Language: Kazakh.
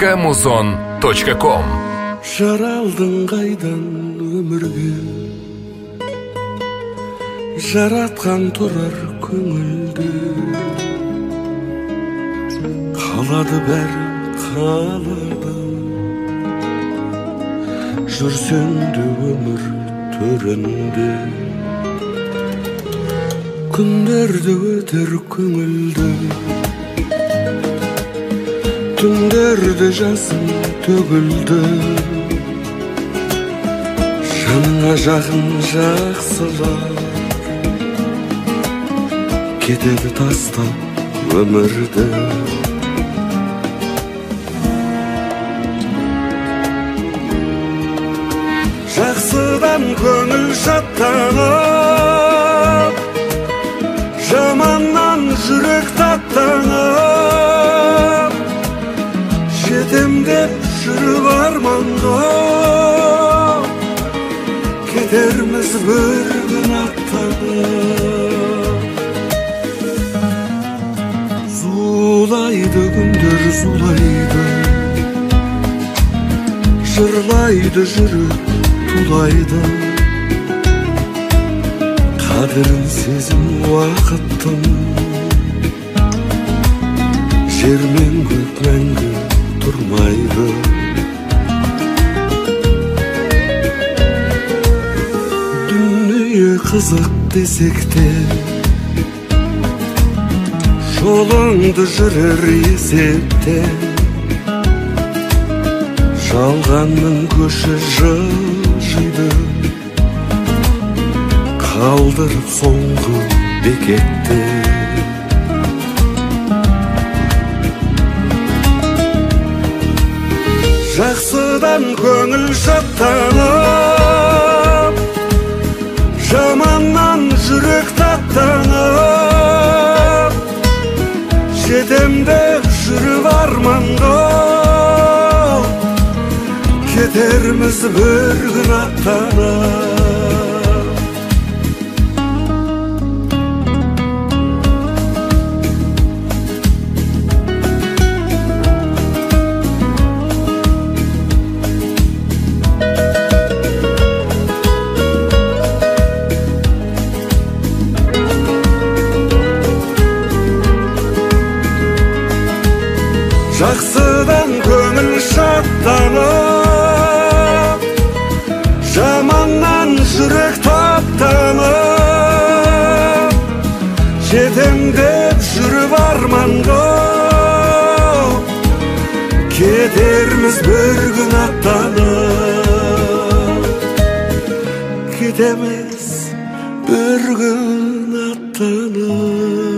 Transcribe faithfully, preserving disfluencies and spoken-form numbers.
точка музон точка ком. Жаралдың қайдан өмірге, жаратқан тұрар көңілді, қалады бәрі қалады, жүрсем де өмір төрінде, күндерді өтер көңілді, түндерді жасым төгілді, жаныңа жақын жақсылар кетеді тастап өмірді. Жақсыдан көңіл шаттанып, жаманнан жүрек таттанып, жетем деп жүріп арманға, кетерміз бір күн аттанып. Зулайды күндер зулайды, жырлайды жүрек тулайды, қадірін сезім уақыттың, жер мен көк мәңгі тұрмайды. Дүние қызық десек те, жолыңды жүрер есепте, жалғанның көші жылжиды, қалдырып соңғы бекетте. Жақсыдан көңіл шаттанып, жаманнан жүрек таттанып, жетем деп жүріп арманға, кетерміз бір күн аттанып. Жақсыдан көңіл шаттанып, жаманнан жүрек таптанып, жетем деп жүріп арманға, кетерміз бір күн аттанып, кетеміз бір күн аттанып.